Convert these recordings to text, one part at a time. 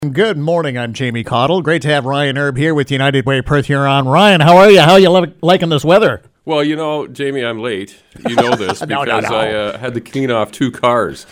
Good morning, I'm Jamie Cottle. Great to have Ryan Erb here with United Way Perth Huron. Ryan, how are you? How are you liking this weather? Well, Jamie, I'm late. You know this because I had to clean off 2 cars.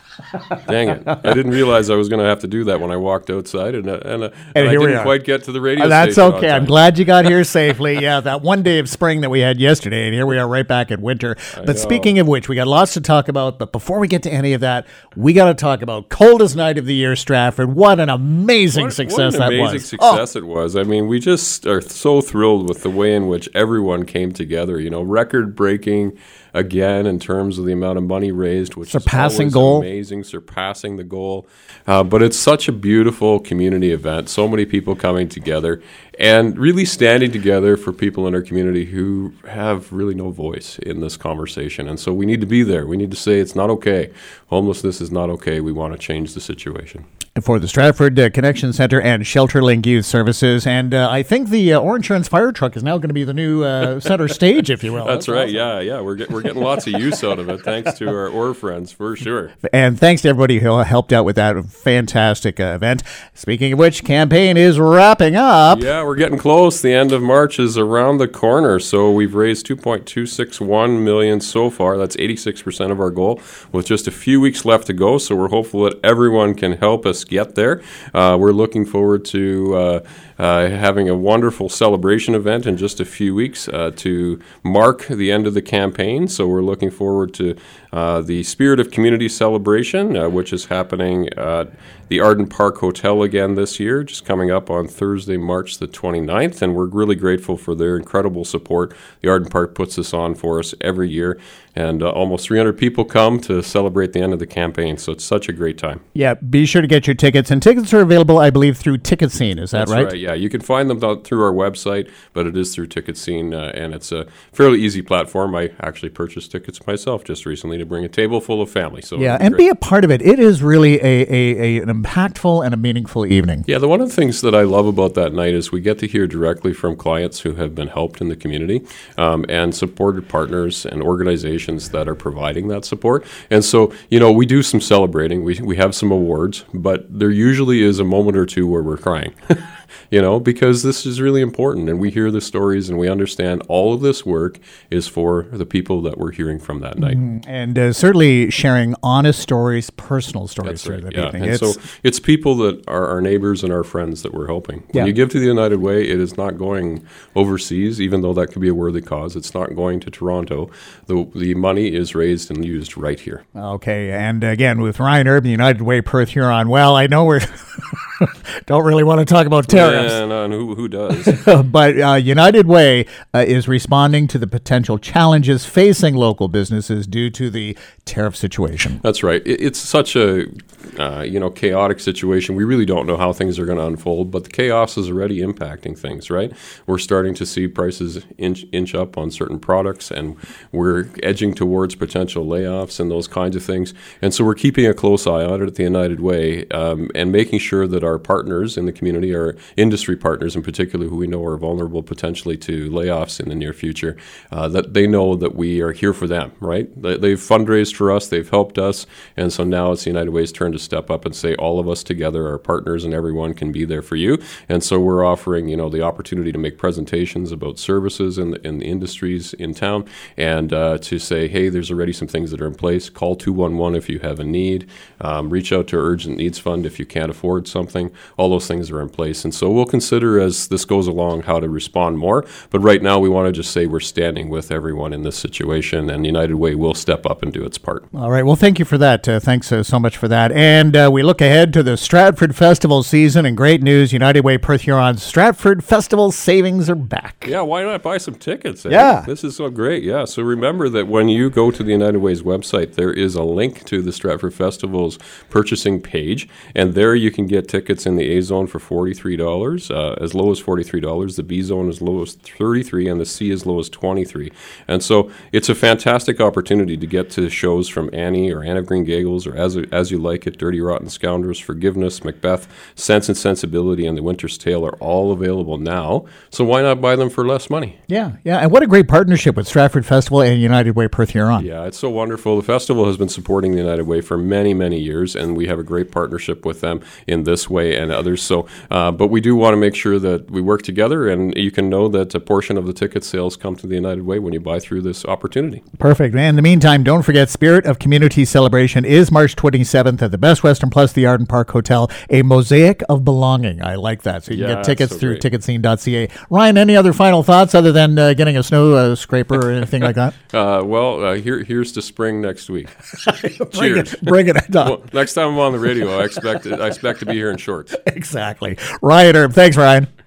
Dang it. I didn't realize I was going to have to do that when I walked outside, and I didn't quite get to the radio station. That's okay. I'm glad you got here safely. Yeah, that one day of spring that we had yesterday, and here we are right back at winter. But speaking of which, we got lots to talk about. But before we get to any of that, we got to talk about coldest night of the year, Stratford. What an amazing success that was. What an amazing success it was. I mean, we just are so thrilled with the way in which everyone came together. Record-breaking again in terms of the amount of money raised, which surpassing is goal. Amazing, surpassing the goal. But it's such a beautiful community event. So many people coming together and really standing together for people in our community who have really no voice in this conversation. And so we need to be there. We need to say it's not okay. Homelessness is not okay. We want to change the situation. For the Stratford Connection Center and ShelterLink Youth Services. And I think the Orange Insurance fire truck is now going to be the new center stage, if you will. That's right. Awesome. Yeah. We're getting lots of use out of it, thanks to our OR friends, for sure. And thanks to everybody who helped out with that fantastic event. Speaking of which, campaign is wrapping up. Yeah, we're getting close. The end of March is around the corner. So we've raised $2.261 million so far. That's 86% of our goal, with just a few weeks left to go. So we're hopeful that everyone can help us get there. We're looking forward to having a wonderful celebration event in just a few weeks to mark the end of the campaign. So we're looking forward to the Spirit of Community celebration, which is happening at the Arden Park Hotel again this year, just coming up on Thursday, March the 29th. And we're really grateful for their incredible support. The Arden Park puts this on for us every year. And almost 300 people come to celebrate the end of the campaign. So it's such a great time. Yeah, be sure to get your tickets. And tickets are available, I believe, through TicketScene. Is that right? That's right, yeah. You can find them through our website, but it is through TicketScene. And it's a fairly easy platform. I actually purchased tickets myself just recently to bring a table full of family. So yeah, and be a part of it. It is really an impactful and a meaningful evening. Yeah, one of the things that I love about that night is we get to hear directly from clients who have been helped in the community and supported partners and organizations that are providing that support. And so, we do some celebrating. We have some awards, but there usually is a moment or two where we're crying. Because this is really important, and we hear the stories and we understand all of this work is for the people that we're hearing from that night. And certainly sharing honest stories, personal stories. That's right, yeah. And so it's people that are our neighbors and our friends that we're helping. When you give to the United Way, it is not going overseas, even though that could be a worthy cause. It's not going to Toronto. The money is raised and used right here. Okay, and again, with Ryan Erb, United Way Perth Huron, well, I know we're... don't really want to talk about tariffs. No, who does? But United Way is responding to the potential challenges facing local businesses due to the tariff situation. That's right. It's such a chaotic situation. We really don't know how things are going to unfold, but the chaos is already impacting things, right? We're starting to see prices inch up on certain products, and we're edging towards potential layoffs and those kinds of things. And so we're keeping a close eye on it at the United Way and making sure that our partners in the community, our industry partners in particular, who we know are vulnerable potentially to layoffs in the near future, that they know that we are here for them, right? They've fundraised for us, they've helped us, and so now it's the United Way's turn to step up and say all of us together, our partners and everyone, can be there for you. And so we're offering, the opportunity to make presentations about services in the industries in town, and to say, hey, there's already some things that are in place. Call 211 if you have a need. Reach out to our Urgent Needs Fund if you can't afford something. All those things are in place. And so we'll consider as this goes along how to respond more. But right now we want to just say we're standing with everyone in this situation, and United Way will step up and do its part. All right. Well, thank you for that. Thanks so much for that. And we look ahead to the Stratford Festival season, and great news, United Way Perth Huron's Stratford Festival savings are back. Yeah, why not buy some tickets? Yeah. This is so great. Yeah. So remember that when you go to the United Way's website, there is a link to the Stratford Festival's purchasing page, and there you can get tickets in the A zone for $43, as low as $43, the B zone as low as $33, and the C as low as $23. And so it's a fantastic opportunity to get to show shows from Annie or Anne of Green Gables or As You Like It, Dirty Rotten Scoundrels, Forgiveness, Macbeth, Sense and Sensibility, and The Winter's Tale are all available now. So why not buy them for less money? Yeah. And what a great partnership with Stratford Festival and United Way Perth Huron. Yeah, it's so wonderful. The festival has been supporting the United Way for many, many years, and we have a great partnership with them in this way and others. So, but we do want to make sure that we work together, and you can know that a portion of the ticket sales come to the United Way when you buy through this opportunity. Perfect. And in the meantime, don't forget, Spirit of Community Celebration is March 27th at the Best Western Plus the Arden Park Hotel, a mosaic of belonging. I like that. So you can get tickets through ticketscene.ca. Ryan, any other final thoughts other than getting a snow scraper or anything like that? Here's to spring next week. Cheers. Bring it. Well, next time I'm on the radio, I expect to be here in shorts. Exactly. Ryan Erb. Thanks, Ryan.